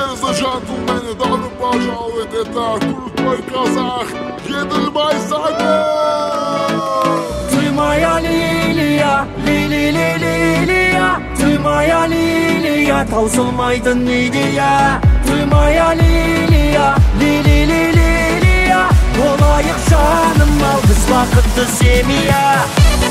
Ladies and gentlemen, добро пожаловать, это крутой казах Еделбай Саймон. Ты моя лилия, лилия, ты моя лилия, таусылмайтын идея. Ты моя лилия, лилия, болайық жаным, ал біз бақытты семья.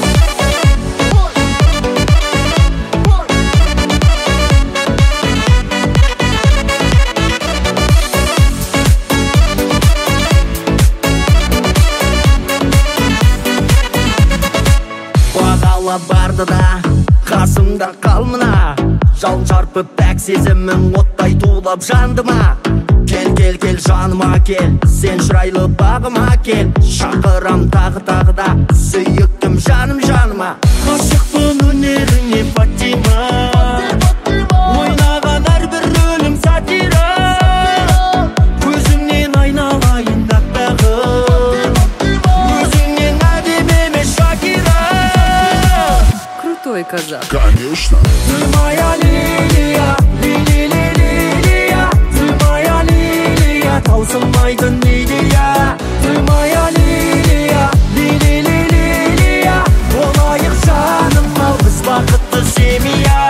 Барды да қасымда қал мына, жал шарпып пәк сезімің оттай тулап жандыма. Кел жаныма кел, сен шырайлы бағыма кел, шақырам тағы да сүйіктім жаныма. Ғашықпын өнеріңе Фатима, ойнаған әрбір рөлің сатира, көзіңнен айналайын дақтағым, өзіңнен әдемі емес Шакира. Крутой казах. Конечно. Ты моя лилия, лилия, ты моя лилия, таусылмайтын идея. Ты моя лилия, лилия, болайық жаным, ал біз бақытты семья.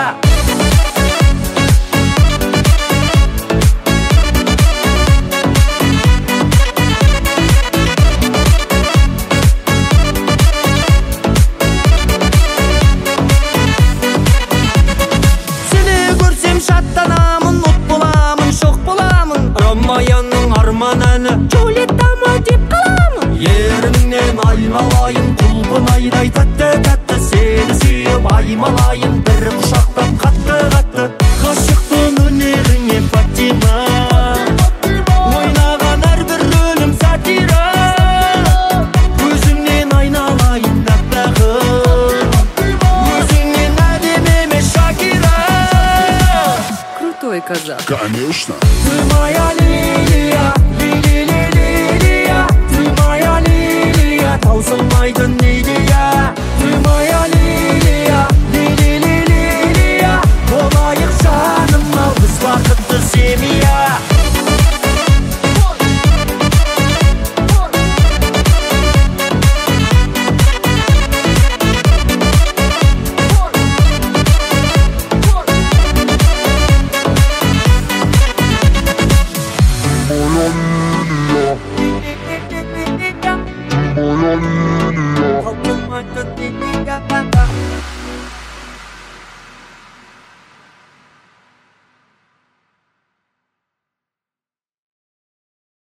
Шаттанамын, от боламын, шоқ боламын, Ромайаның арман әні Джулиеттама деп қаламын. Еріңнен аймалайын, құлпын айдай тәтті, сені сүйіп аймалайын, бір құшақтап қатты. Ғашықпын өнеріңе Фатима, ойнаған әрбір рөлім сатира, өзіңнен айналайын дақтағым, өзіңнен әдемі емес Шакира. Крутой казах. Конечно. Ты моя лилия, лилия, ты моя лилия, таусылмайтын идея. Ты моя лилия.